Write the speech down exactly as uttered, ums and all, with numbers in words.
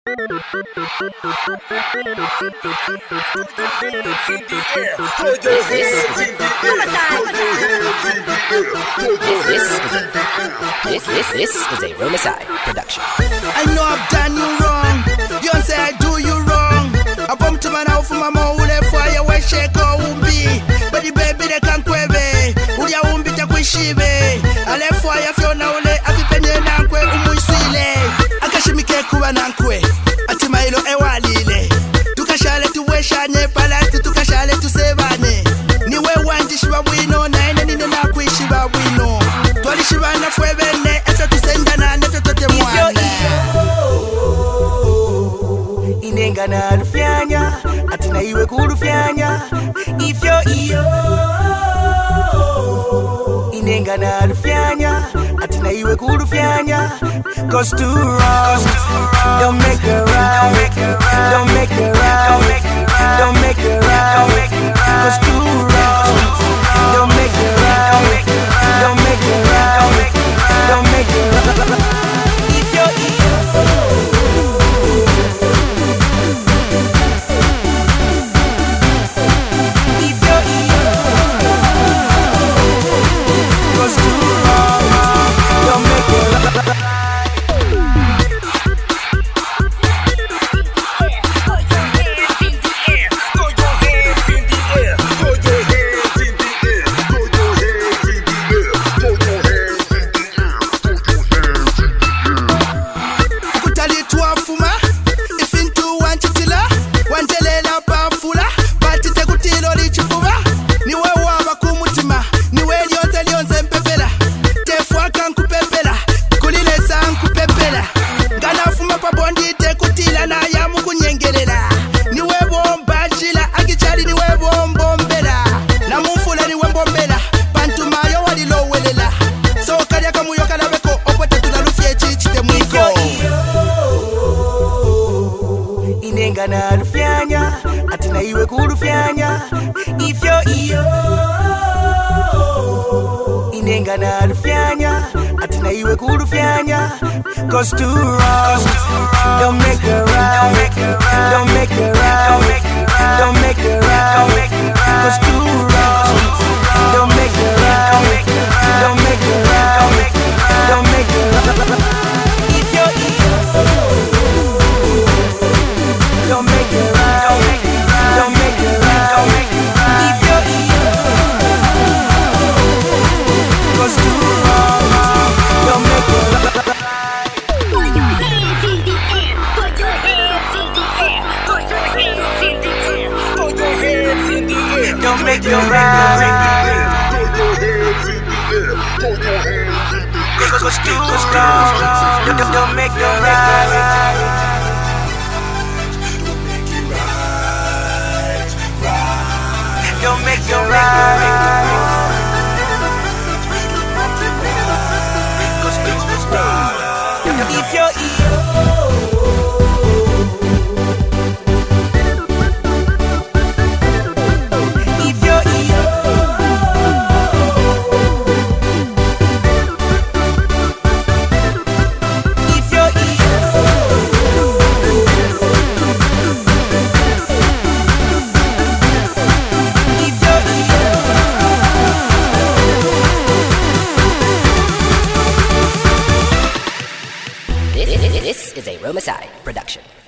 This, this, this is a Romicide production. I know I've done you wrong. You don't say I do you wrong. I bump to my now for my mouth. Fire where shake or umbi. But the baby they can't quebe. Uya umbi ta kwishibe. I left fire for now. I be penye nankwe umuisile. Akashimike kuwa nankwe. Atima ilo ewalile. Tukashale tuweshanye palati tukashale tusebane. Niwe wanji shiba wino na ene nine na kwishiba wino. Twali shiba na fwebene. Eto tusenda na neto tote mwana. Inenga na rufyanya. Atina iwe kurufyanya. Ifyo iyo inenga na rufyanya. Atina iwe kurufyanya. Cause two wrongs don't make it right. Don't make it right. Don't make it right. Cause two wrongs don't make it right. Don't make it right. Don't make it right. Ifyo iyo na rufyanya. Atina iwe kurufyanya. Ifyo iyo inenga na rufyanya. Atina iwe kurufyanya. Cause two wrongs don't make it right. Don't make it right. Don't make it right. Cause two wrongs don't make it right. Don't make it right. Don't make it right. Ifyo iyo don't make it right. Don't make it right. If you're here, cause too long. Don't make it right. Put your hands in the air. Put your hands in the air. Put your hands in the air. Put your hands in the air. Don't make it right. Put your hands in the air. Put your hands in the air. Cause too long. Don't make it right. Don't make it right. If you're If you're If you're This is a Romicide production.